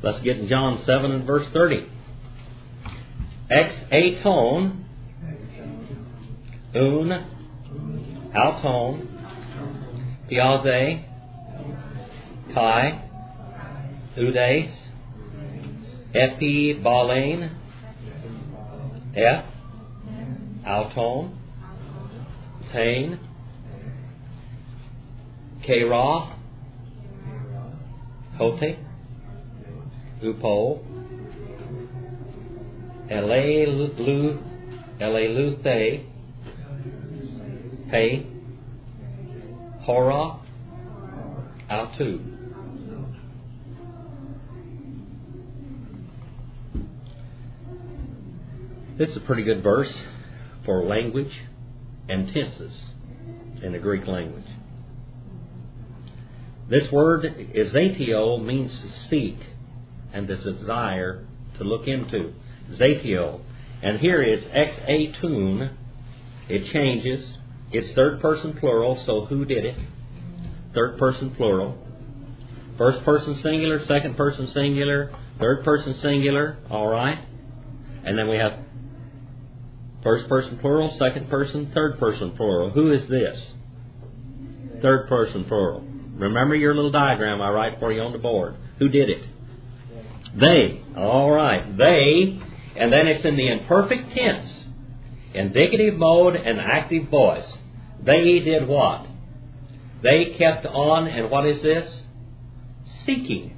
Let's get in John 7 and verse 30. Ex aton, un, auton, piaze, kai, udes, epi balein, auton, tain, kera, hote, upo, eleluthe, pe, hora, autu. This is a pretty good verse for language and tenses in the Greek language. This word, zatio, means to seek and to desire, to look into. Zatio. And here it's ex atun. It changes. It's third person plural, so who did it? Third person plural. First person singular, second person singular, third person singular, all right? And then we have first person plural, second person, third person plural. Who is this? Third person plural. Remember your little diagram I write for you on the board. Who did it? They. All right. They. And then it's in the imperfect tense. Indicative mode and active voice. They did what? They kept on, and what is this? Seeking.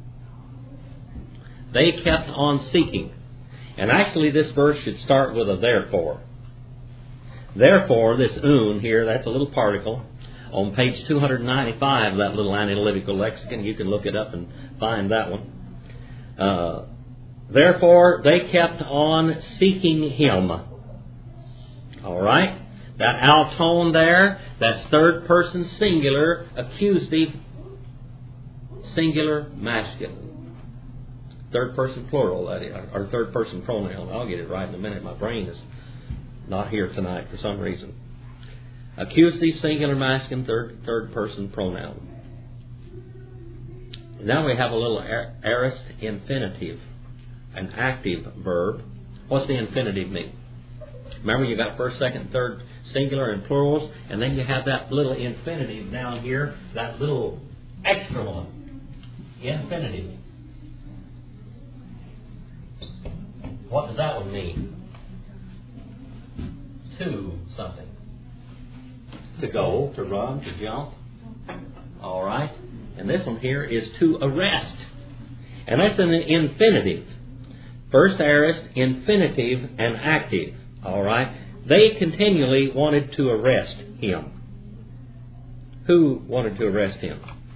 They kept on seeking. And actually this verse should start with a therefore. Therefore, this un here, that's a little particle. On page 295 of that little analytical lexicon, you can look it up and find that one. Therefore, they kept on seeking him. All right? That auton there, that's third person singular, accusative, singular, masculine. Third person plural, that is, or third person pronoun. I'll get it right in a minute. My brain is not here tonight for some reason. Accusative, singular, masculine, third person pronoun. Now we have a little aorist infinitive, an active verb. What's the infinitive mean? Remember, you got first, second, third, singular, and plurals, and then you have that little infinitive down here, that little extra one. Infinitive. What does that one mean? To something. To go, to run, to jump. All right. And this one here is to arrest. And that's an infinitive. First aorist, infinitive, and active. All right. They continually wanted to arrest him. Who wanted to arrest him?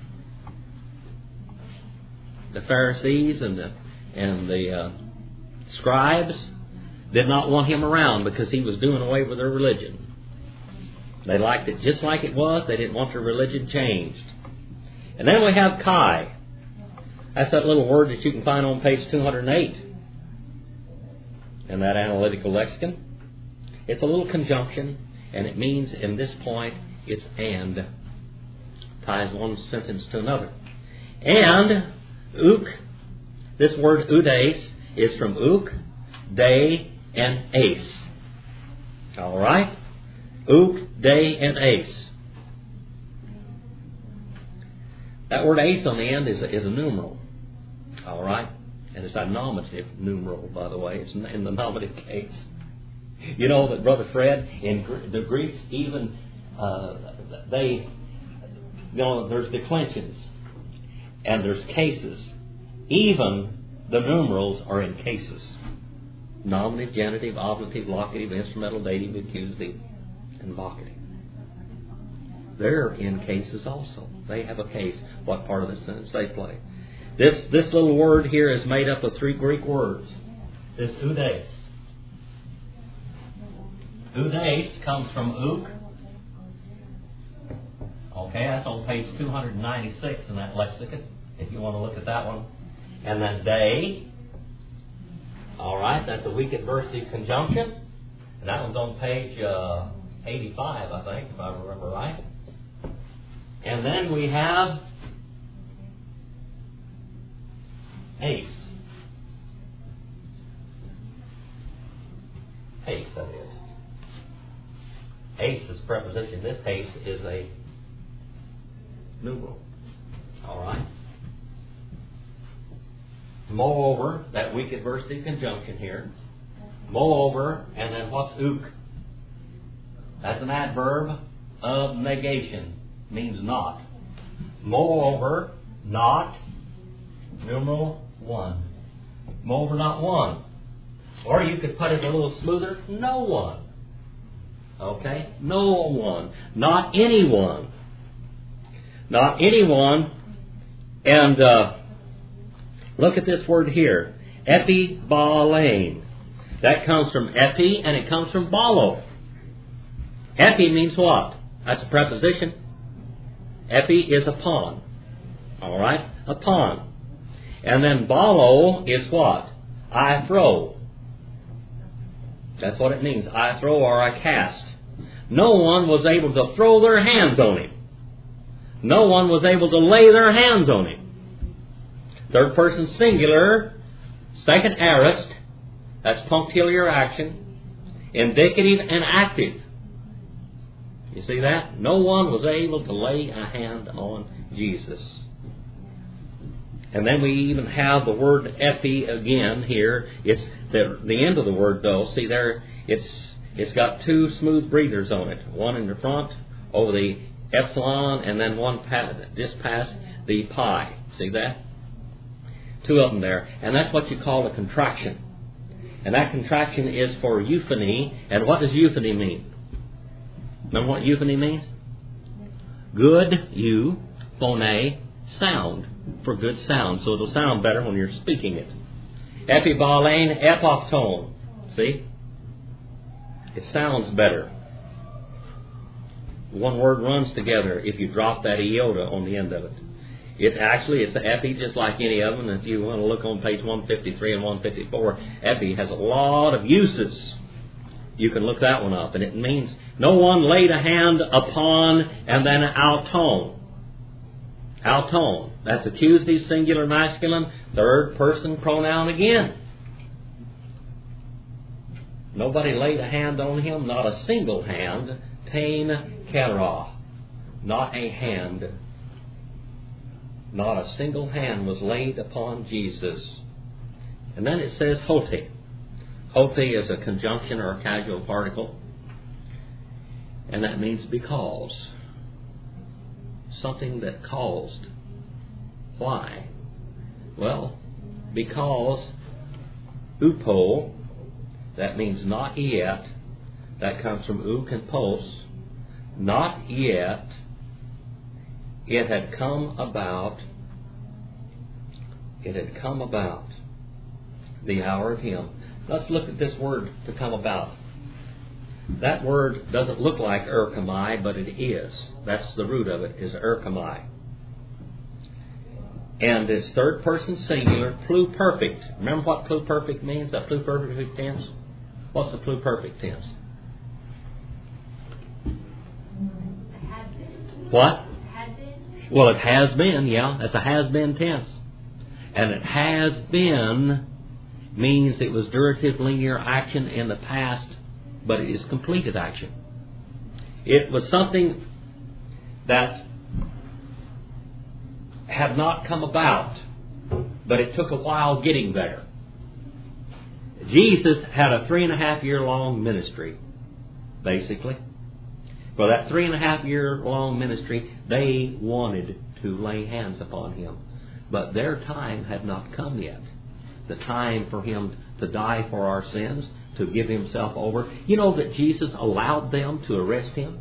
The Pharisees and the scribes did not want him around because he was doing away with their religion. They liked it just like it was. They didn't want their religion changed. And then we have Kai. That's that little word that you can find on page 208 in that analytical lexicon. It's a little conjunction, and it means in this point it's and. Ties one sentence to another. And uk, this word udes is from uk, day, and ace. All right? Uk, day, and ace. That word ace on the end is a numeral. All right? And it's a nominative numeral, by the way. It's in the nominative case. You know that, Brother Fred, in the Greeks, even there's declensions and there's cases. Even the numerals are in cases. Nominative, genitive, oblative, locative, instrumental, dative, accusative, and vocative. They're in cases also. They have a case. What part of the sentence they play. This little word here is made up of three Greek words. This udes. Udes comes from uk. Okay, that's on page 296 in that lexicon, if you want to look at that one. And then day. All right, that's a weak adversative conjunction. And that one's on page 85, I think, if I remember right. And then we have Ace. Ace, that is. Ace is preposition. This ace is a numeral. All right. Moreover, that weak adversity conjunction here. Moreover, and then what's ook? That's an adverb of negation. Means not. Moreover, not, numeral 1. Moreover, not one. Or you could put it a little smoother, no one. Okay? No one. Not anyone. Not anyone. And look at this word here. Epibalein. That comes from epi and it comes from balo. Epi means what? That's a preposition. Epi is upon. All right? Upon. And then balo is what? I throw. That's what it means. I throw or I cast. No one was able to throw their hands on him. No one was able to lay their hands on him. Third person singular. Second aorist. That's punctiliar action. Indicative and active. You see that? No one was able to lay a hand on Jesus. And then we even have the word epi again here. It's the end of the word though. See there, it's got two smooth breathers on it. One in the front over the epsilon, and then one just past the pi. See that? Two of them there. And that's what you call a contraction. And that contraction is for euphony. And what does euphony mean? Remember what euphony means? Good, phone, sound. For good sound. So it'll sound better when you're speaking it. Epibalein, epoptone. See? It sounds better. One word runs together if you drop that iota on the end of it. It's an epi just like any of them. If you want to look on page 153 and 154, epi has a lot of uses. You can look that one up. And it means no one laid a hand upon and then auton. Auton. That's accusative, singular, masculine, third person pronoun again. Nobody laid a hand on him, not a single hand. Tain kera. Not a hand. Not a single hand was laid upon Jesus. And then it says hoti. Hoti is a conjunction or a casual particle. And that means because. Something that caused. Why? Well, because upo, that means not yet. That comes from uk and pos. Not yet. It had come about. It had come about the hour of him. Let's look at this word to come about. That word doesn't look like erkamai, but it is. That's the root of it, is erkamai. And it's third person singular, pluperfect. Remember what pluperfect means? That pluperfect tense? What's the pluperfect tense? What? Well, it has been, yeah. That's a has been tense. And it has been means it was durative linear action in the past, but it is completed action. It was something that had not come about, but it took a while getting there. Jesus had a 3.5-year long ministry, basically. For that 3.5-year long ministry, they wanted to lay hands upon him. But their time had not come yet. The time for him to die for our sins, to give himself over. You know that Jesus allowed them to arrest him?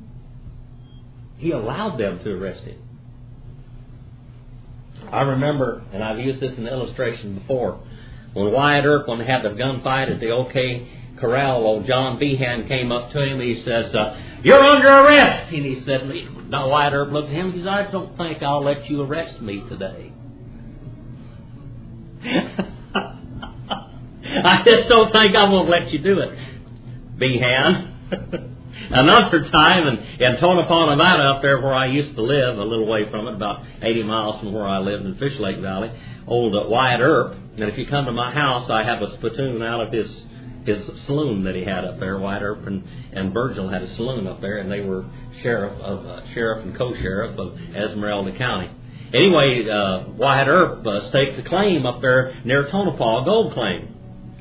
He allowed them to arrest him. I remember, and I've used this in the illustration before, when Wyatt Earp, when they had the gunfight at the OK Corral, old John Behan came up to him. He says, "You're under arrest." And he said, now Wyatt Earp looked at him and he said, "I don't think I'll let you arrest me today." I just don't think I'm going to let you do it, Behan. another time, and Tonopah, Nevada, up there where I used to live, a little way from it, about 80 miles from where I lived in Fish Lake Valley, old Wyatt Earp. And if you come to my house, I have a spittoon out of his saloon that he had up there. Wyatt Earp and Virgil had a saloon up there, and they were sheriff and co-sheriff of Esmeralda County. Anyway, Wyatt Earp staked a claim up there near Tonopah, a gold claim.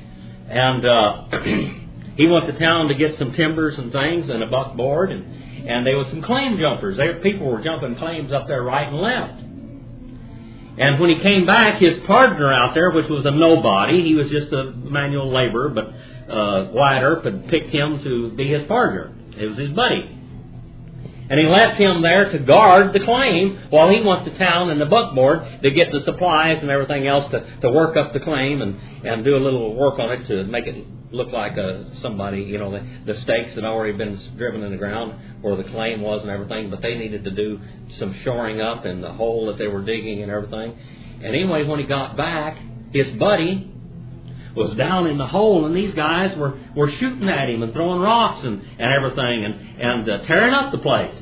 And he went to town to get some timbers and things and a buckboard, and there was some claim jumpers. People were jumping claims up there right and left. And when he came back, his partner out there, which was a nobody, he was just a manual laborer, but Wyatt Earp had picked him to be his partner. It was his buddy. And he left him there to guard the claim while he went to town in the buckboard to get the supplies and everything else to work up the claim and do a little work on it to make it look like somebody, the stakes had already been driven in the ground where the claim was and everything, but they needed to do some shoring up in the hole that they were digging and everything. And anyway, when he got back, his buddy was down in the hole, and these guys were shooting at him and throwing rocks and everything and tearing up the place.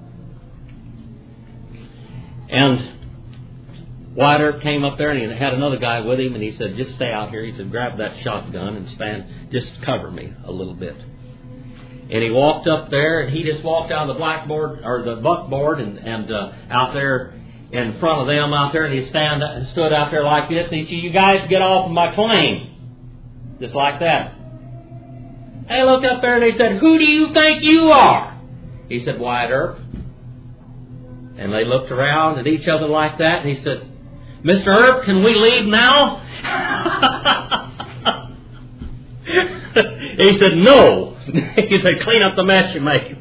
And Wyatt Earp came up there, and he had another guy with him, and he said, just stay out here. He said, grab that shotgun and stand, just cover me a little bit. And he walked up there, and he just walked out of the buckboard and out there in front of them out there, and he stood out there like this, and he said, you guys get off of my claim. Just like that. They looked up there and they said, who do you think you are? He said, Wyatt Earp. And they looked around at each other like that, and he said, Mr. Earp, can we leave now? He said, no. He said, clean up the mess you made.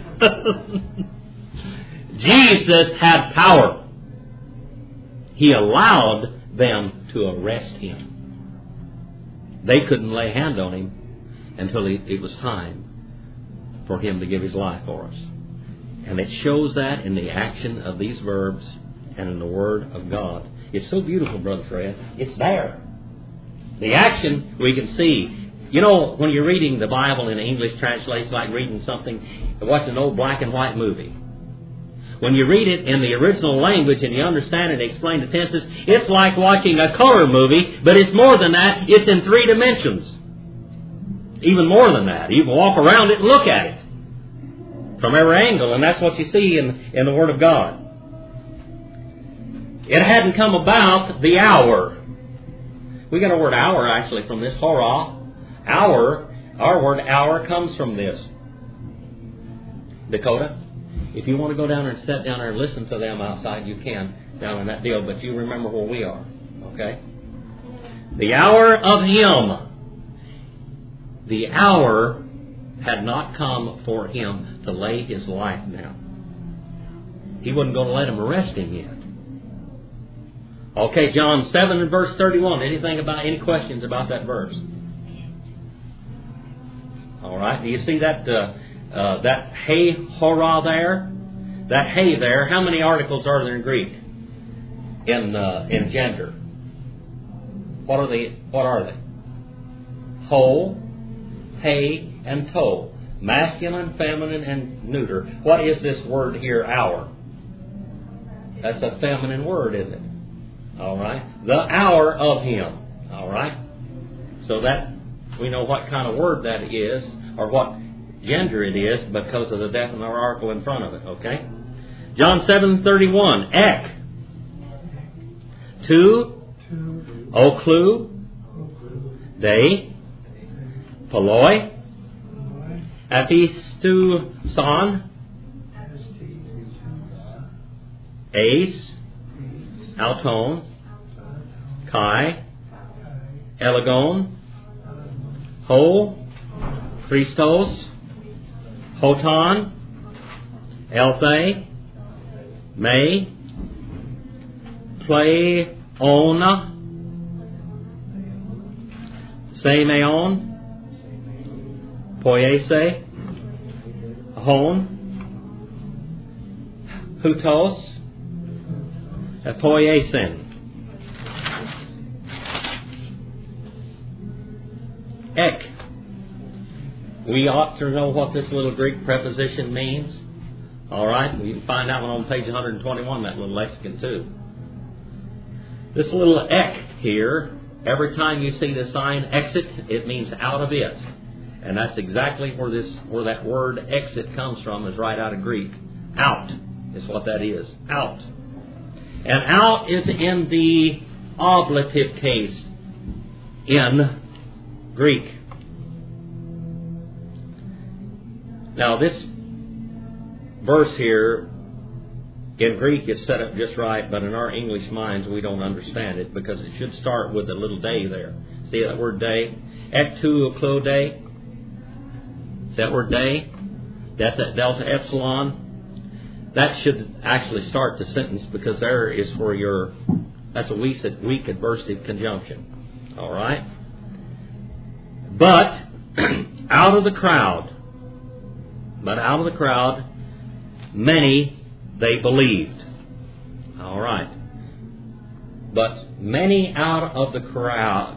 Jesus had power. He allowed them to arrest him. They couldn't lay hand on him until it was time for him to give his life for us. And it shows that in the action of these verbs and in the Word of God. It's so beautiful, Brother Fred. It's there. The action we can see. When you're reading the Bible in English translation, like reading something, watching an old black and white movie. When you read it in the original language and you understand it and explain the tenses, it's like watching a color movie, but it's more than that. It's in 3 dimensions. Even more than that. You can walk around it and look at it from every angle, and that's what you see in the Word of God. It hadn't come about the hour. We got a word hour actually from this, hora. Hour, our word hour comes from this. Dakota, if you want to go down there and sit down there and listen to them outside, you can down in that deal, but you remember where we are, okay? The hour of Him. The hour had not come for Him to lay His life down. He wasn't going to let them arrest Him yet. Okay, John 7 and verse 31. Any questions about that verse? All right. Do you see that hey hora there? That hey there. How many articles are there in Greek in gender? What are they? Ho, hey, and to. Masculine, feminine, and neuter. What is this word here, hour? That's a feminine word, isn't it? All right. The hour of Him. All right. So that we know what kind of word that is, or what gender it is, because of the definite article in front of it. Okay. John 7:31. Ek. Tu. Oklu. Dei. Poloi. Epistuson. Ace. Auton. Kai. Elegon. Ho. Christos. Hoton. Elthe. Me. Pleona. Semeon. Poiese. Hon. Hutos. Poiesen. Ek. we ought to know what this little Greek preposition means. All right? You can find that one on page 121, that little lexicon too. This little ek here, every time you see the sign exit, it means out of it. And that's exactly where that word exit comes from, is right out of Greek. Out is what that is. Out. And out is in the ablative case in Greek. Now this verse here in Greek is set up just right, but in our English minds we don't understand it, because it should start with a little day there. See that word day? Ek tu oklo day. See that word day? That's that delta epsilon. That should actually start the sentence, because there is where that's a weak adversative conjunction. All right? But out of the crowd, many they believed. All right. But many out of the crowd,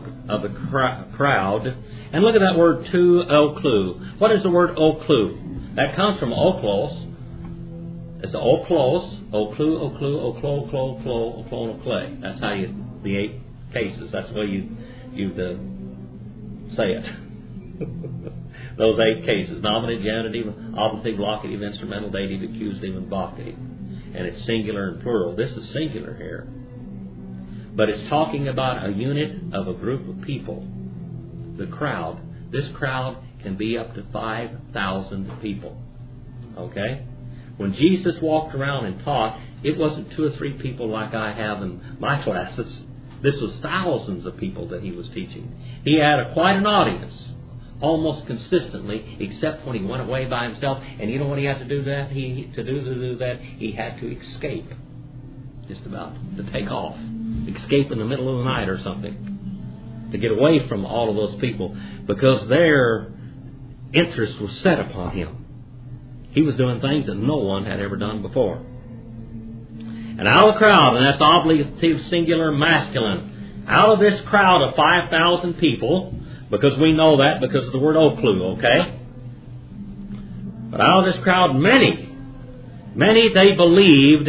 and look at that word tu oklu. What is the word oklu? That comes from oklos. It's the oklos, oklu, oklu, oklo, oklo, oklo, oklo, okle. That's how the 8 cases. That's the way you say it. Those 8 cases: nominative, genitive, ablative, locative, instrumental, dative, accusative, and vocative. And it's singular and plural. This is singular here. But it's talking about a unit of a group of people. The crowd. This crowd can be up to 5,000 people. Okay? When Jesus walked around and taught, it wasn't 2 or 3 people like I have in my classes. This was thousands of people that he was teaching. He had quite an audience, almost consistently, except when he went away by himself. And you know what he had to do that? He had to escape, just about, to take off. Escape in the middle of the night or something, to get away from all of those people, because their interest was set upon him. He was doing things that no one had ever done before. And out of the crowd, and that's ablative, singular, masculine, out of this crowd of 5,000 people, because we know that because of the word oklu, okay? But out of this crowd, many they believed.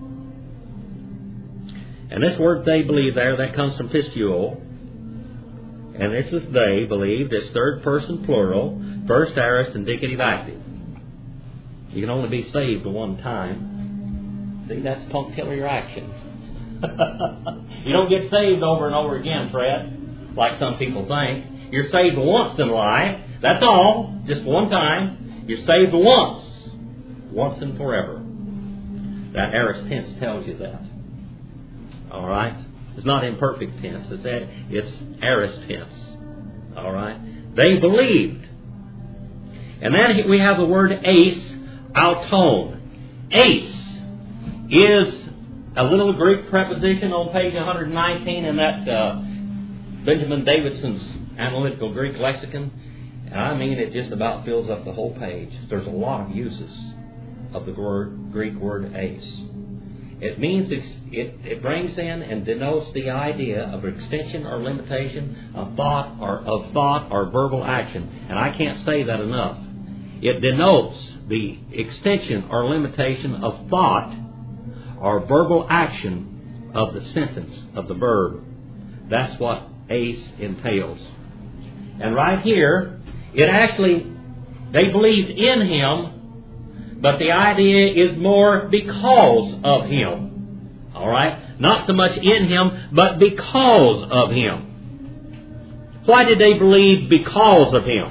And this word they believed there, that comes from pistuo. And this is they believed. It's third person plural, first aorist, indicative active. You can only be saved one time. See, that's punctiliar action. You don't get saved over and over again, Fred, like some people think. You're saved once in life. That's all. Just one time. You're saved once. Once and forever. That aorist tense tells you that. All right? It's not imperfect tense. It's aorist tense. All right? They believed. And then we have the word ace, auton. Ace is a little Greek preposition on page 119 in that Benjamin Davidson's Analytical Greek Lexicon. And I mean, it just about fills up the whole page. There's a lot of uses of the Greek word ace. It means it brings in and denotes the idea of extension or limitation of thought or verbal action. And I can't say that enough. It denotes the extension or limitation of thought or verbal action of the sentence, of the verb. That's what ace entails. And right here, it actually, they believed in him, but the idea is more because of him. All right? Not so much in him, but because of him. Why did they believe because of him?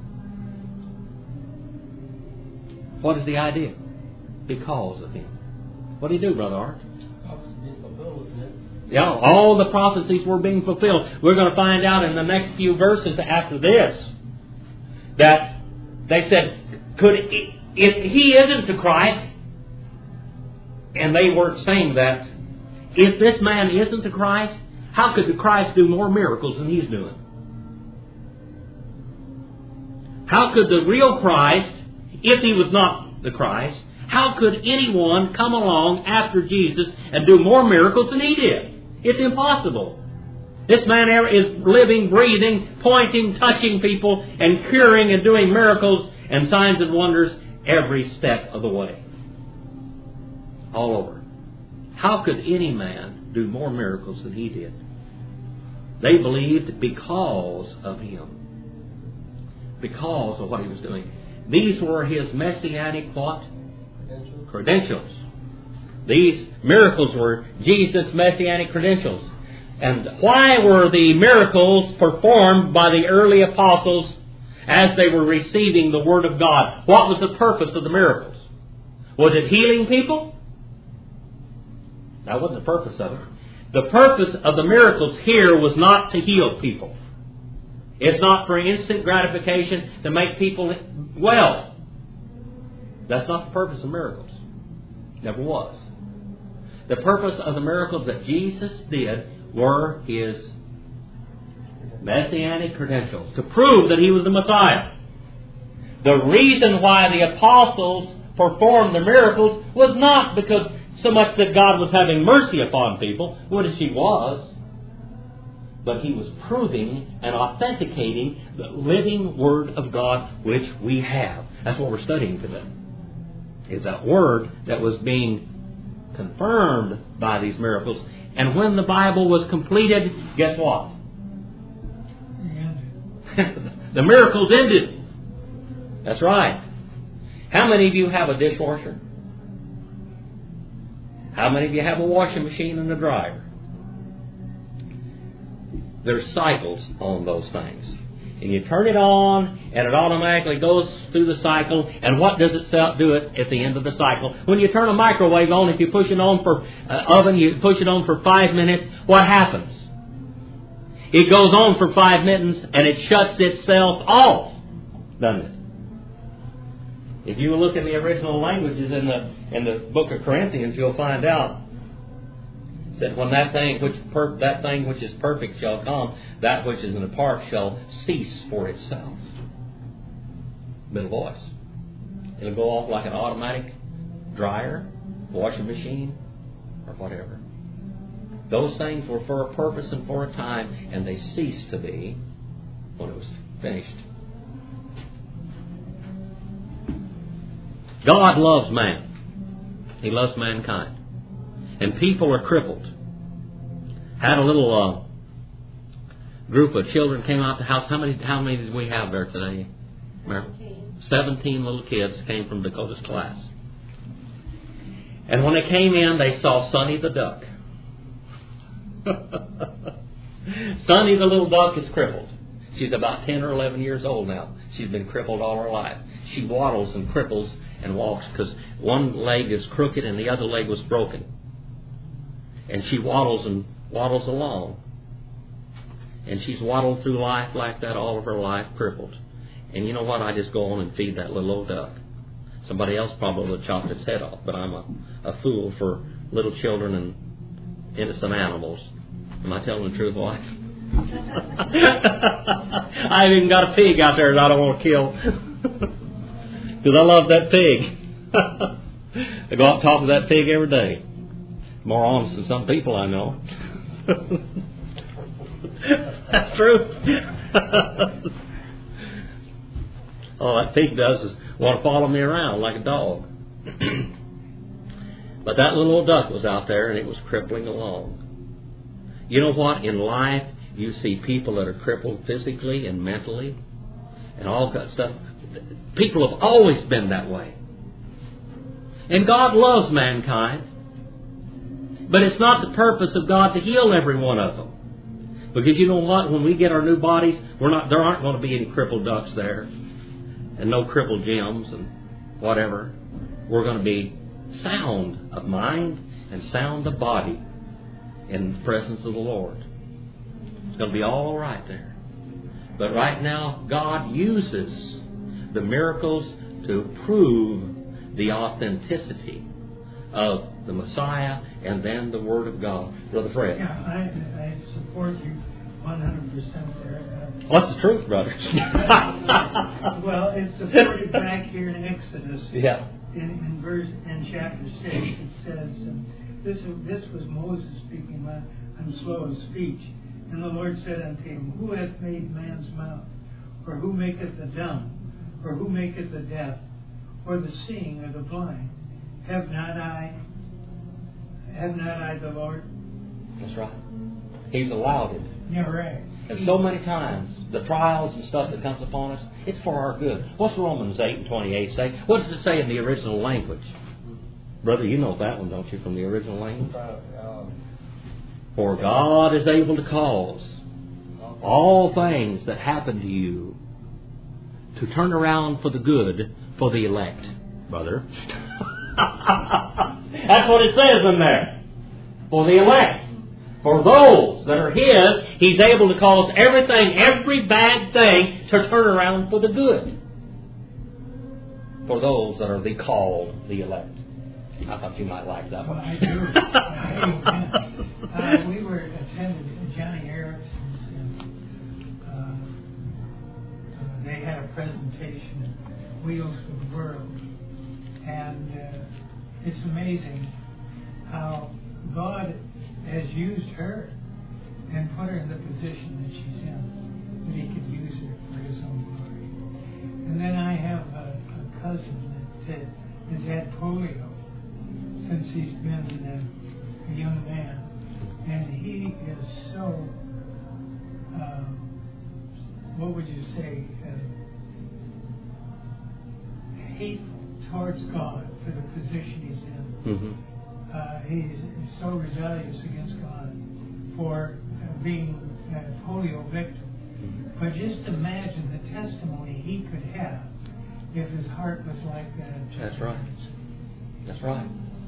What is the idea? Because of him. What do you do, Brother Art? Yeah, all the prophecies were being fulfilled. We're going to find out in the next few verses after this that they said, if he isn't the Christ, and they weren't saying that, if this man isn't the Christ, how could the Christ do more miracles than he's doing? How could the real Christ, if he was not the Christ, how could anyone come along after Jesus and do more miracles than he did? It's impossible. This man is living, breathing, pointing, touching people, and curing and doing miracles and signs and wonders every step of the way. All over. How could any man do more miracles than he did? They believed because of him. Because of what he was doing. These were his messianic what? Credentials. These miracles were Jesus' messianic credentials. And why were the miracles performed by the early apostles as they were receiving the Word of God? What was the purpose of the miracles? Was it healing people? That wasn't the purpose of it. The purpose of the miracles here was not to heal people. It's not for instant gratification to make people well. That's not the purpose of miracles. Never was. The purpose of the miracles that Jesus did were His messianic credentials, to prove that He was the Messiah. The reason why the apostles performed the miracles was not because so much that God was having mercy upon people, which He was, but He was proving and authenticating the living Word of God which we have. That's what we're studying today. Is that Word that was being confirmed by these miracles. And when the Bible was completed, guess what? The miracles ended. That's right. How many of you have a dishwasher? How many of you have a washing machine and a dryer? There's cycles on those things. And you turn it on, and it automatically goes through the cycle. And what does it do at the end of the cycle? When you turn a microwave on, if you push it on for oven, you push it on for 5 minutes, what happens? It goes on for 5 minutes, and it shuts itself off, doesn't it? If you look at the original languages in the book of Corinthians, you'll find out. It said, when that thing which is perfect shall come, that which is in a part shall cease for itself. Middle voice. It'll go off like an automatic dryer, washing machine, or whatever. Those things were for a purpose and for a time, and they ceased to be when it was finished. God loves man. He loves mankind. And people are crippled. Had a little group of children came out the house. How many did we have there today? 17 little kids came from Dakota's class. And when they came in, they saw Sonny the duck. Sonny the little duck is crippled. She's about 10 or 11 years old now. She's been crippled all her life. She waddles and cripples and walks because one leg is crooked and the other leg was broken. And she waddles along. And she's waddled through life like that all of her life, crippled. And you know what? I just go on and feed that little old duck. Somebody else probably would chop its head off, but I'm a fool for little children and innocent animals. Am I telling the truth, wife? I've even got a pig out there that I don't want to kill. Because I love that pig. I go out and talk to that pig every day. More honest than some people I know. That's true. All that pig does is want to follow me around like a dog. But that little old duck was out there and it was crippling along. You know what? In life, you see people that are crippled physically and mentally and all that stuff. People have always been that way. And God loves mankind. But it's not the purpose of God to heal every one of them. Because you know what? When we get our new bodies, there aren't going to be any crippled ducks there. And no crippled Jims and whatever. We're going to be sound of mind and sound of body in the presence of the Lord. It's going to be all right there. But right now, God uses the miracles to prove the authenticity of the Messiah and then the Word of God. Brother Fred. Yeah, I support you 100% there. What's the truth, brother? Well, it's supported back here in Exodus. Yeah. In chapter 6, it says, this was Moses speaking, I'm slow of speech, And the Lord said unto him, Who hath made man's mouth? Or who maketh the dumb? Or who maketh the deaf? Or the seeing or the blind? Have not I the Lord? That's right. He's allowed it. You're right. And so many times, the trials and stuff that comes upon us, it's for our good. What's Romans 8:28 say? What does it say in the original language? Brother, you know that one, don't you, from the original language? For God is able to cause all things that happen to you to turn around for the good for the elect, brother. That's what it says in there. For the elect. For those that are His, He's able to cause everything, every bad thing, to turn around for the good. For those that are the called, the elect. I thought you might like that one. Well, I do. We were attending Johnny Erickson's. They had a presentation at Wheels for the World. And it's amazing how God has used her and put her in the position that she's in, that He could use her for His own glory. And then I have a cousin that has had polio since he's been a young man, and he is so, what would you say, hateful towards God for the position he's in. Mm-hmm. He's so rebellious against God for being a polio victim. But just imagine the testimony he could have if his heart was like that. That's right. That's right.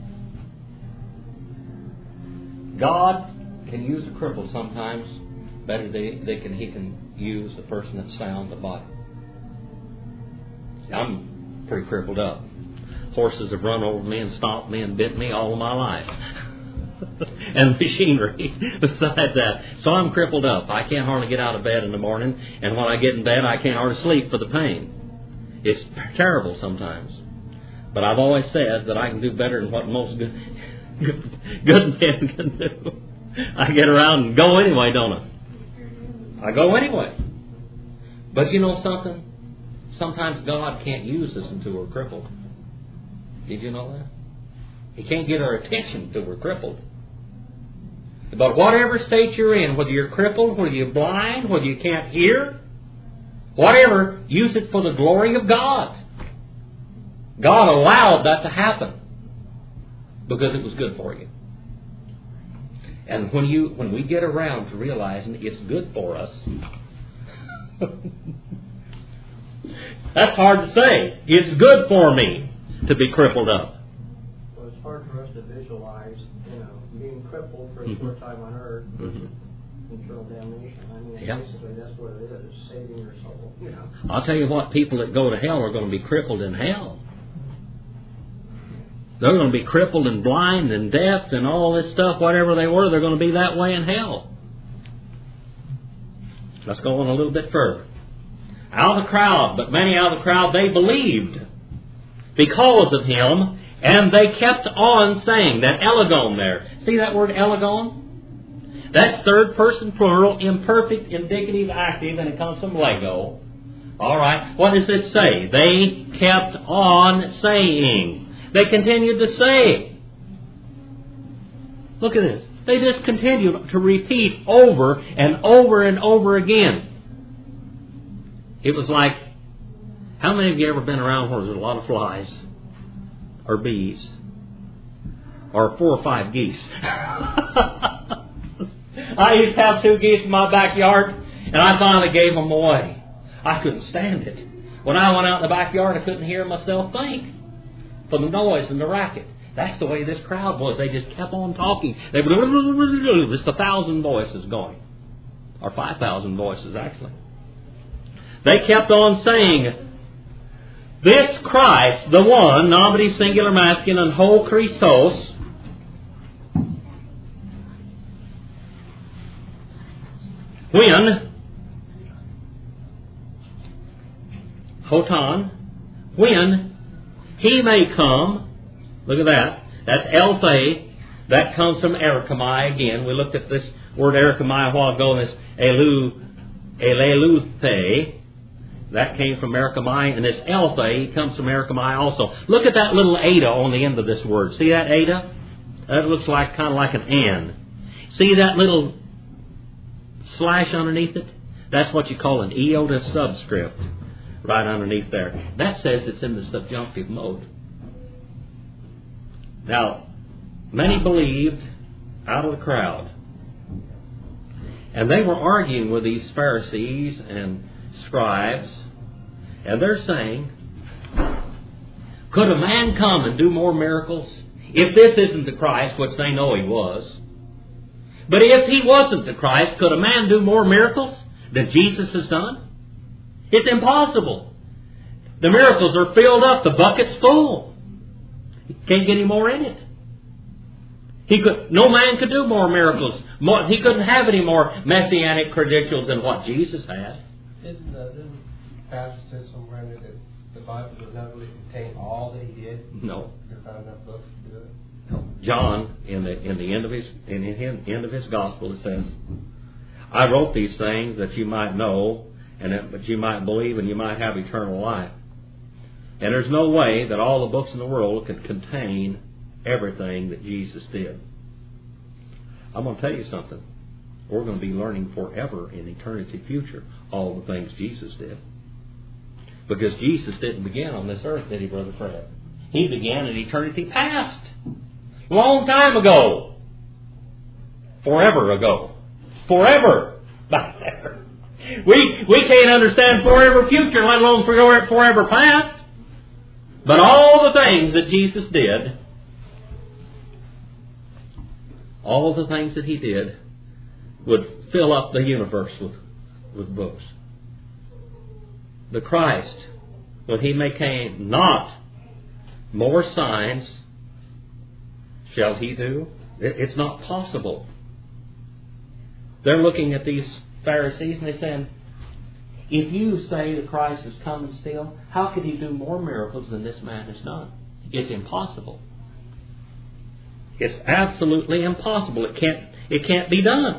God can use a cripple sometimes better than He can use the person that's sound the body. I'm pretty crippled up. Horses have run over me and stomped me and bit me all of my life. And machinery besides that. So I'm crippled up. I can't hardly get out of bed in the morning, and when I get in bed I can't hardly sleep for the pain. It's terrible sometimes. But I've always said that I can do better than what most good men can do. I get around and go anyway, don't I? I go anyway. But you know something? Sometimes God can't use us until we're crippled. Did you know that? He can't get our attention until we're crippled. But whatever state you're in, whether you're crippled, whether you're blind, whether you can't hear, whatever, use it for the glory of God. God allowed that to happen because it was good for you. And when we get around to realizing it's good for us, that's hard to say. It's good for me to be crippled up. Well, it's hard for us to visualize, being crippled for a short time on earth, eternal damnation. I mean, basically that's what it is, saving your soul. I'll tell you what, people that go to hell are going to be crippled in hell. They're going to be crippled and blind and deaf and all this stuff, whatever they were, they're going to be that way in hell. Let's go on a little bit further. Out of the crowd, but many out of the crowd, they believed because of Him, and they kept on saying, that elegon there. See that word elegon? That's third person plural, imperfect, indicative, active, and it comes from Lego. Alright, what does it say? They kept on saying. They continued to say. Look at this. They just continued to repeat over and over and over again. It was like, how many of you ever been around where there's a lot of flies? Or bees? Or 4 or 5 geese? I used to have 2 geese in my backyard, and I finally gave them away. I couldn't stand it. When I went out in the backyard, I couldn't hear myself think. For the noise and the racket. That's the way this crowd was. They just kept on talking. They were just 1,000 voices going. Or 5,000 voices, actually. They kept on saying, this Christ, the one, nominative, singular, masculine, whole Christos, when, Hotan, when He may come, look at that, that's Alpha, That comes from erikamai again. We looked at this word erikamai a while ago, and this eleluthe. That came from erikamai, and this elthe comes from erikamai also. Look at that little eta on the end of this word. See that eta? That looks like kind of like an N. See that little slash underneath it? That's what you call an iota subscript right underneath there. That says it's in the subjunctive mode. Now, many believed out of the crowd. And they were arguing with these Pharisees and scribes. And they're saying, could a man come and do more miracles? If this isn't the Christ, which they know he was. But if he wasn't the Christ, could a man do more miracles than Jesus has done? It's impossible. The miracles are filled up. The bucket's full. You can't get any more in it. No man could do more miracles. He couldn't have any more messianic credentials than what Jesus had. Didn't Pastor say somewhere that the Bible does not really contain all that he did? No. There's not enough books to do it. No. John, in the end of his gospel, it says, "I wrote these things that you might know, and that you might believe, and you might have eternal life." And there's no way that all the books in the world could contain everything that Jesus did. I'm going to tell you something. We're going to be learning forever in eternity future all the things Jesus did. Because Jesus didn't begin on this earth, did he, Brother Fred? He began in eternity past. Long time ago. Forever ago. Forever back there. We can't understand forever future, let alone forever past. But all the things that Jesus did, all the things that he did, would fill up the universe with books. The Christ, when he became not more signs shall he do? It's not possible. They're looking at these Pharisees and they're saying, if you say the Christ is coming still, how could he do more miracles than this man has done? It's impossible. It's absolutely impossible. It can't be done.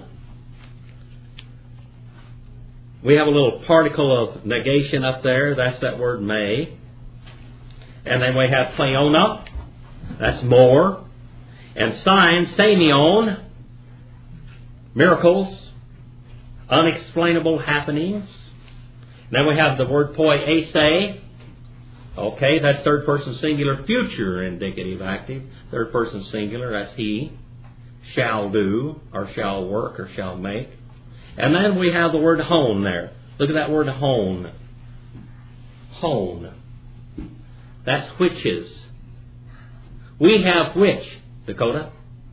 We have a little particle of negation up there. That's that word may. And then we have pleiona. That's more. And signs, semeion. Miracles. Unexplainable happenings. Then we have the word poiese. Okay, that's third person singular future indicative active. Third person singular, that's he. Shall do, or shall work, or shall make. And then we have the word hone there. Look at that word hone. Hone. That's whiches. We have which, Dakota?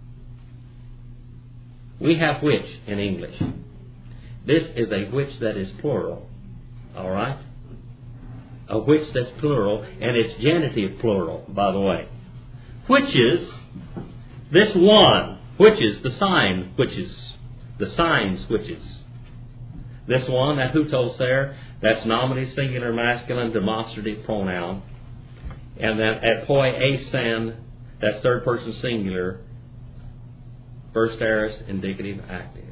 We have which in English. This is a which that is plural. Alright? A which that's plural, and it's genitive plural, by the way. Whiches, this one, whiches, the sign, whiches, the signs, whiches. This one, that hutos there, that's nominative, singular, masculine, demonstrative pronoun. And then at poiesen, that's third person singular, first aorist, indicative, active.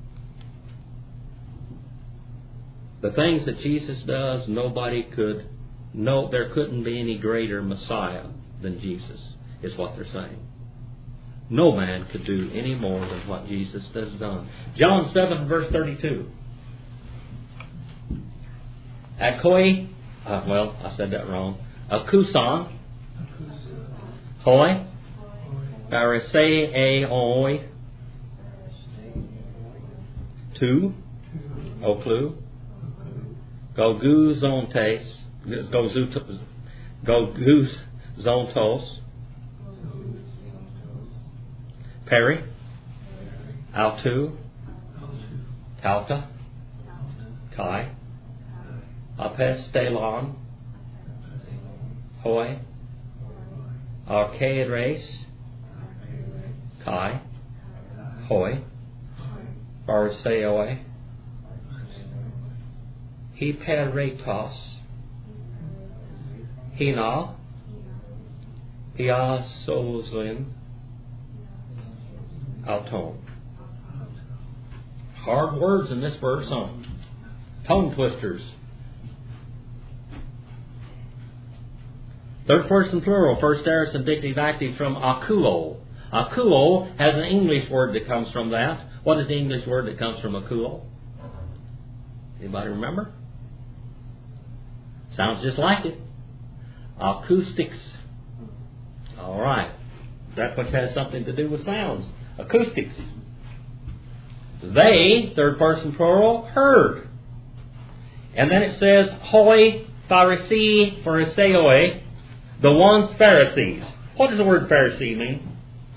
The things that Jesus does, nobody could, there couldn't be any greater Messiah than Jesus, is what they're saying. No man could do any more than what Jesus has done. John 7, verse 32. Akoi, I said that wrong. Akusan, hoi, pharisaioi, tu, oklu, goguzontes, goguzontos, peri, autu, tauta, kai, apestelon, hoi, archaeres, kai, hoi, pharisaioi, hyperetos, hina, piasozin, Auton. Hard words in this verse, tongue twisters. Third person plural, first aorist indicative active from akuo. Akuo has an English word that comes from that. What is the English word that comes from akuo? Anybody remember? Sounds just like it. Acoustics. All right. That which has something to do with sounds. Acoustics. They, third person plural, heard. And then it says, hoi Pharisee, Phariseoi, the ones Pharisees. What does the word Pharisee mean?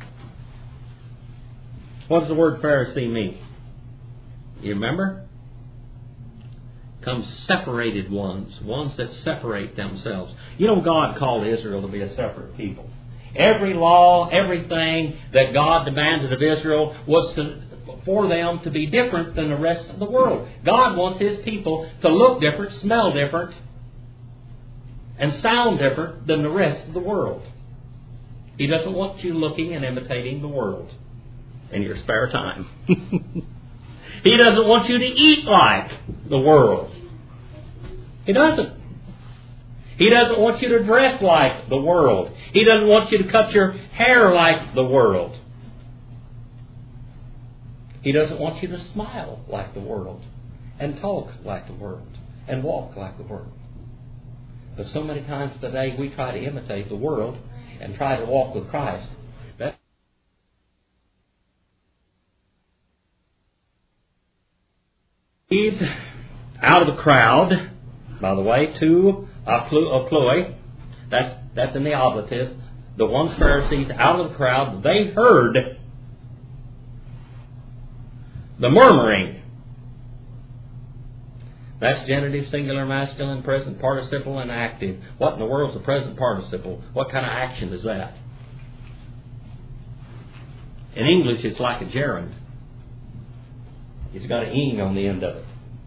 What does the word Pharisee mean? You remember? Comes separated ones that separate themselves. You know, God called Israel to be a separate people. Every law, everything that God demanded of Israel was for them to be different than the rest of the world. God wants His people to look different, smell different, and sound different than the rest of the world. He doesn't want you looking and imitating the world in your spare time. He doesn't want you to eat like the world. He doesn't. He doesn't want you to dress like the world. He doesn't want you to cut your hair like the world. He doesn't want you to smile like the world and talk like the world and walk like the world. But so many times today we try to imitate the world and try to walk with Christ. He's out of the crowd, by the way, to Aploi. That's in the ablative. The ones Pharisees out of the crowd, they heard the murmuring. That's genitive, singular, masculine, present participle, and active. What in the world is a present participle? What kind of action is that? In English, it's like a gerund. It's got an ing on the end of it.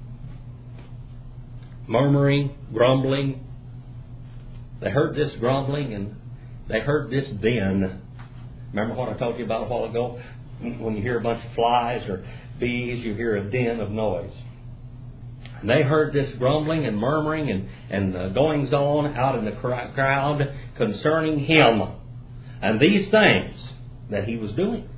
Murmuring, grumbling. They heard this grumbling and they heard this din. Remember what I told you about a while ago? When you hear a bunch of flies or bees, you hear a din of noise. And they heard this grumbling and murmuring and goings on out in the crowd concerning Him and these things that He was doing.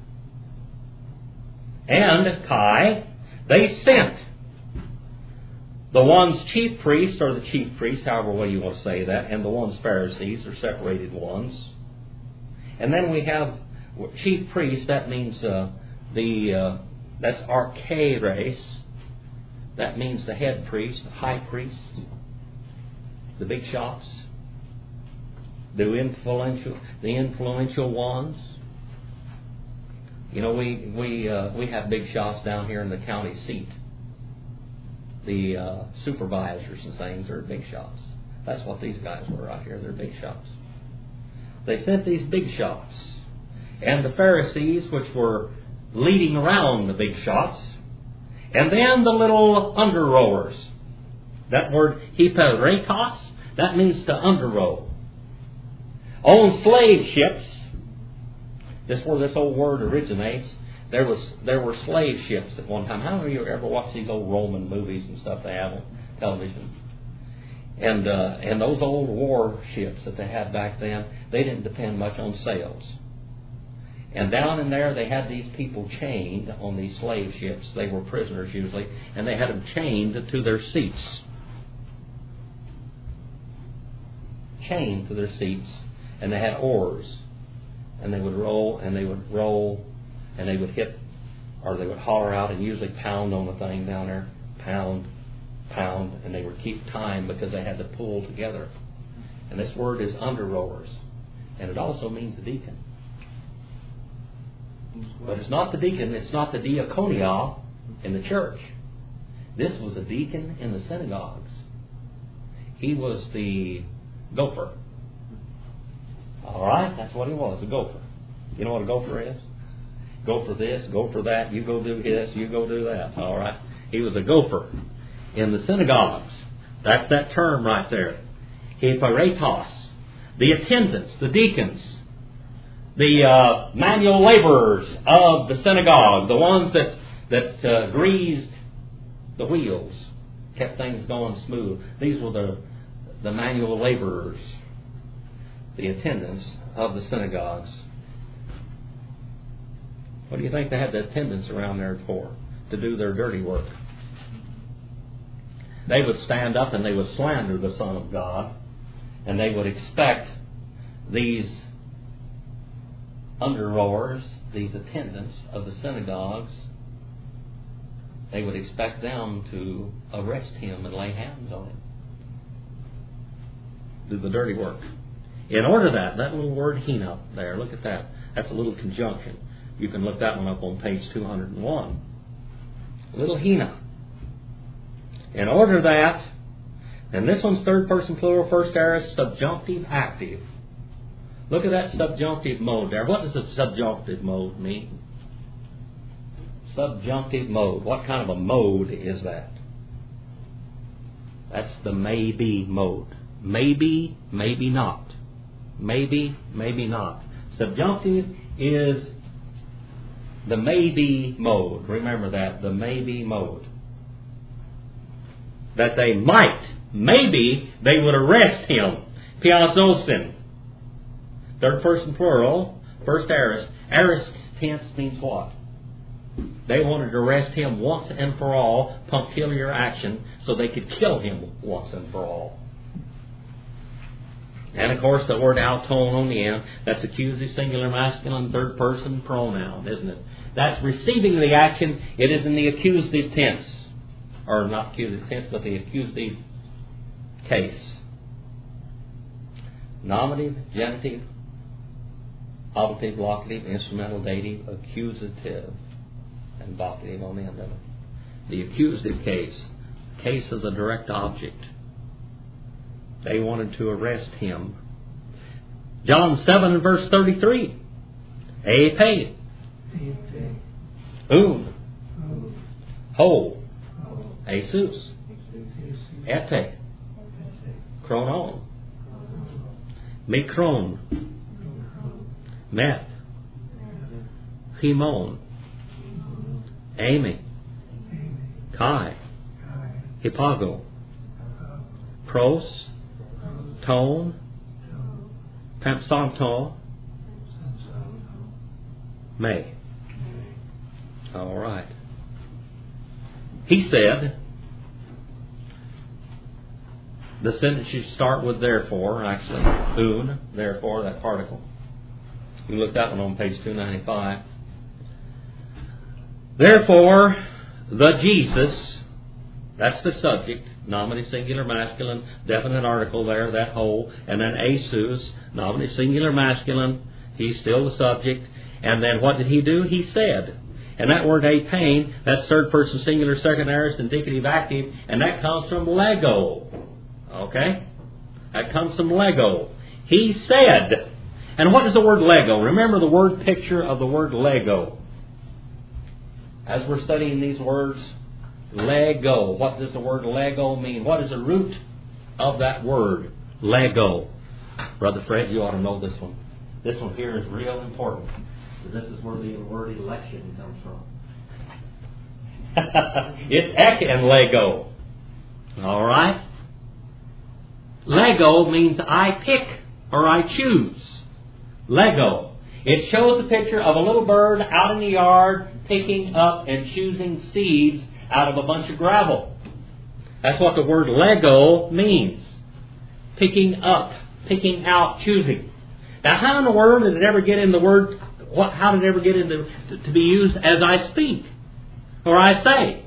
And Kai, they sent the ones chief priests, or the chief priests, however way you want to say that, and the ones Pharisees, or separated ones. And then we have chief priests, that means that's archeres. That means the head priest, the high priest, the big shots, the influential ones. You know, we have big shots down here in the county seat. The supervisors and things are big shots. That's what these guys were out here. They're big shots. They sent these big shots. And the Pharisees, which were leading around the big shots, and then the little under-rowers. That word, hyperetos, that means to under-row. On slave ships, this is where this old word originates. There were slave ships at one time. How many of you ever watched these old Roman movies and stuff they have on television? And those old war ships that they had back then, they didn't depend much on sails. And down in there, they had these people chained on these slave ships. They were prisoners usually, and they had them chained to their seats. Chained to their seats, and they had oars, and they would roll, and they would roll, and they would hit, or they would holler out and usually pound on the thing down there, pound, pound, and they would keep time because they had to pull together. And this word is under-rowers, and it also means a deacon. But it's not the deacon, it's not the diaconia in the church. This was a deacon in the synagogues. He was the gopher. All right, that's what he was, a gopher. You know what a gopher is? Go for this, go for that, you go do this, you go do that. All right? He was a gopher in the synagogues. That's that term right there. Hyperetos. The attendants, the deacons. the manual laborers of the synagogue, the ones that greased the wheels, kept things going smooth. These were the manual laborers, the attendants of the synagogues. What do you think they had the attendants around there for? To do their dirty work. They would stand up and they would slander the Son of God, and they would expect these under-rowers, these attendants of the synagogues, they would expect them to arrest him and lay hands on him. Do the dirty work. In order that little word hina there, look at that. That's a little conjunction. You can look that one up on page 201. Little hina. In order that, and this one's third person plural, first aorist, subjunctive active. Look at that subjunctive mode there. What does a subjunctive mode mean? Subjunctive mode. What kind of a mode is that? That's the maybe mode. Maybe, maybe not. Maybe, maybe not. Subjunctive is the maybe mode. Remember that, the maybe mode. That they might, maybe they would arrest him. Piazosin. Third person plural, first aorist. Aorist tense means what? They wanted to arrest him once and for all, punctiliar action, so they could kill him once and for all. And of course the word auton on the end, that's accusative singular masculine third person pronoun, isn't it? That's receiving the action. It is in the accusative tense. Or not accusative tense, but the accusative case. Nominative, genitive, ablative, locative, instrumental, dative, accusative, and vocative on the end of it. The accusative case of the direct object. They wanted to arrest him. John 7 and verse 33. Epe. Un. Ho. Jesus. Ete. Chronon. Mikron. Meth. Himon. Amy. Kai. Hippago. Pros. Tone. Pampsanton. May. All right. He said, the sentence should start with therefore, actually, un, therefore, that particle. You can look that one on page 295. Therefore, the Jesus, that's the subject, nominative singular masculine, definite article there, that whole, and then Jesus, nominative singular masculine, he's still the subject, and then what did he do? He said. And that word apain, that's third person singular, second aorist, indicative active, and that comes from lego. Okay? That comes from lego. He said. And what is the word lego? Remember the word picture of the word lego. As we're studying these words, lego. What does the word lego mean? What is the root of that word? Lego. Brother Fred, you ought to know this one. This one here is real important. This is where the word election comes from. It's ek and lego. All right? Lego means I pick or I choose. Lego. It shows a picture of a little bird out in the yard picking up and choosing seeds out of a bunch of gravel. That's what the word lego means. Picking up, picking out, choosing. Now, how in the world did it ever get in the word? How did it ever get into to be used as I speak or I say?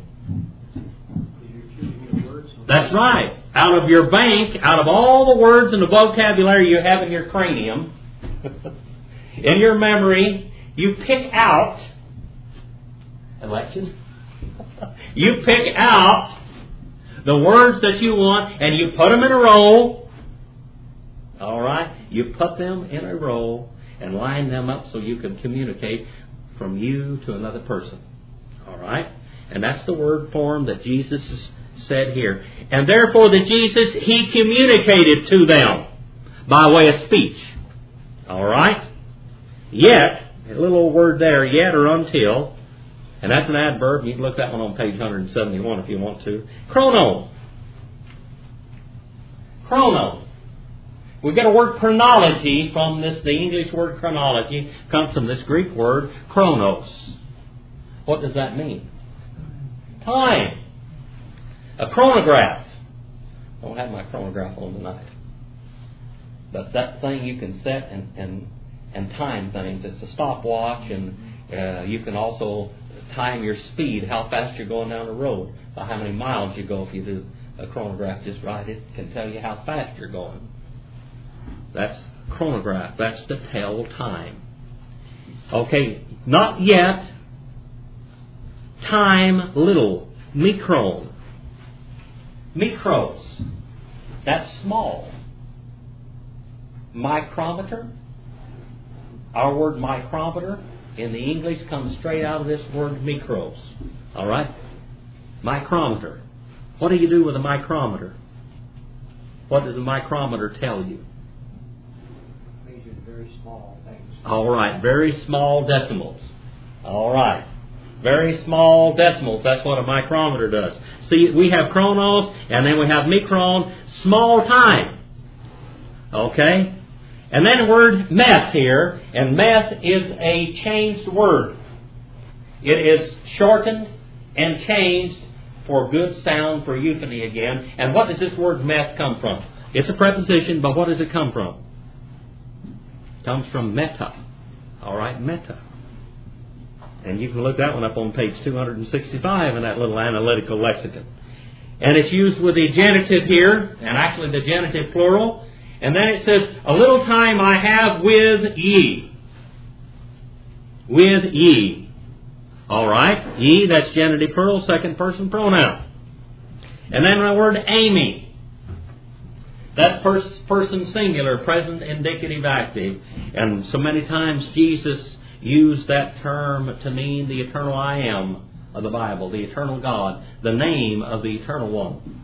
That's right. Out of your bank, out of all the words and the vocabulary you have in your cranium, in your memory, you pick out election. You pick out the words that you want and you put them in a row. All right? You put them in a row and line them up so you can communicate from you to another person. All right? And that's the word form that Jesus said here. And therefore the Jesus, He communicated to them by way of speech. All right? Yet, a little old word there, yet or until, and that's an adverb. You can look that one on page 171 if you want to. Chrono. Chrono. We get a word chronology from this. The English word chronology comes from this Greek word chronos. What does that mean? Time. A chronograph. I don't have my chronograph on tonight. But that thing you can set and time things. It's a stopwatch, and you can also time your speed, how fast you're going down the road, by how many miles you go. If you do a chronograph just right, it can tell you how fast you're going. That's chronograph. That's to tell time. Okay, not yet. Time, little. Mikron. Mikros. That's small. Micrometer. Our word micrometer in the English comes straight out of this word mikros. All right? Micrometer. What do you do with a micrometer? What does a micrometer tell you? Measures very small things. All right, very small decimals. All right. Very small decimals. That's what a micrometer does. See, we have chronos, and then we have micron, small time. Okay? And then the word meth here, and meth is a changed word. It is shortened and changed for good sound, for euphony again. And what does this word meth come from? It's a preposition, but what does it come from? It comes from meta. All right, meta. And you can look that one up on page 265 in that little analytical lexicon. And it's used with the genitive here, and actually the genitive plural. And then it says, a little time I have with ye. With ye. All right. Ye, that's genitive plural, second person pronoun. And then the word Amy. That's person singular, present indicative active. And so many times Jesus used that term to mean the eternal I am of the Bible, the eternal God, the name of the eternal one.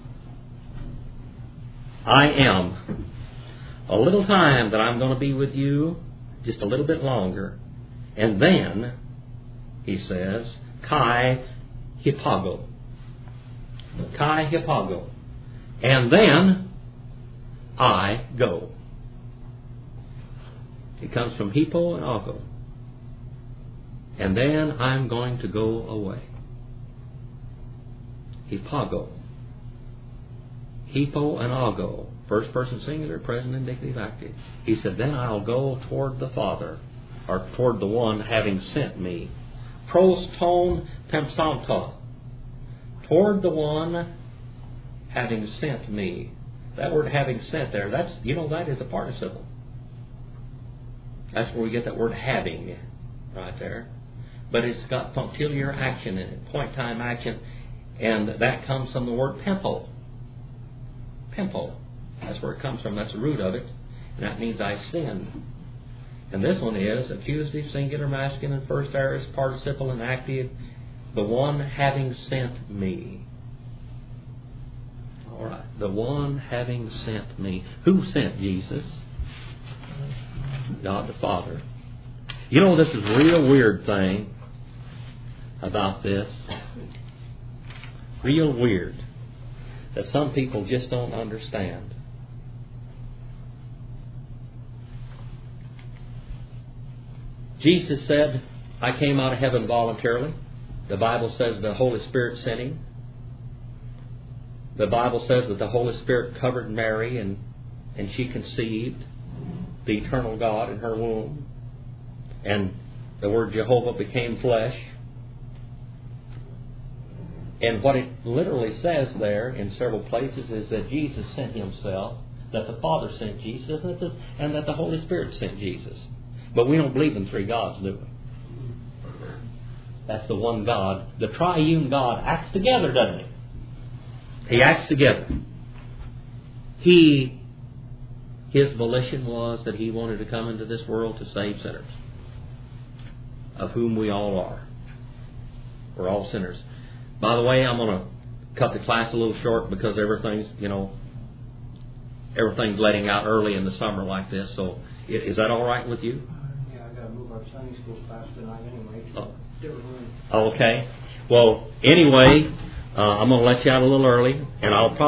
I am. A little time that I'm going to be with you, just a little bit longer. And then, he says, Kai Hipago. Kai Hipago. And then, I go. It comes from Hippo and Ago. And then I'm going to go away. Hipago. Hippo and Ago. First person singular, present indicative active. He said, then I'll go toward the Father, or toward the one having sent me. Pros ton pempsanta. Toward the one having sent me. That word having sent there, that is a participle. That's where we get that word having right there. But it's got punctiliar action in it, point time action, and that comes from the word pempo. Pempo. That's where it comes from. That's the root of it. And that means I sinned. And this one is accusative, singular, masculine, first aorist, participle, and active. The one having sent me. All right. The one having sent me. Who sent Jesus? God the Father. You know, this is a real weird thing about this. Real weird. That some people just don't understand. Jesus said, I came out of heaven voluntarily. The Bible says the Holy Spirit sent him. The Bible says that the Holy Spirit covered Mary and she conceived the eternal God in her womb. And the word Jehovah became flesh. And what it literally says there in several places is that Jesus sent himself, that the Father sent Jesus, and that the Holy Spirit sent Jesus. But we don't believe in three gods, do we? That's the one God. The triune God acts together, doesn't he? He acts together. His volition was that he wanted to come into this world to save sinners, of whom we all are. We're all sinners. By the way, I'm going to cut the class a little short because everything's letting out early in the summer like this. So is that all right with you? Yeah, I got to move my our Sunday school class tonight anyway. Oh. Different room. Okay. Well, anyway, I'm going to let you out a little early, and I'll probably